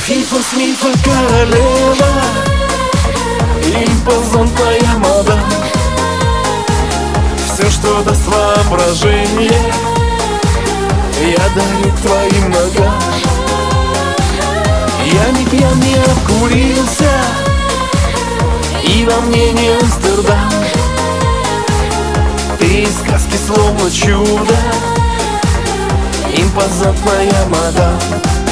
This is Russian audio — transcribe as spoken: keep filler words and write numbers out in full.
Фифа с мифа королева, импозантная мадам. Все, что даст воображение, я дарю к твоим ногам. Я не пьян, не обкурился, и во мне не Амстердам. Ты из сказки словно чудо, импозантная мадам.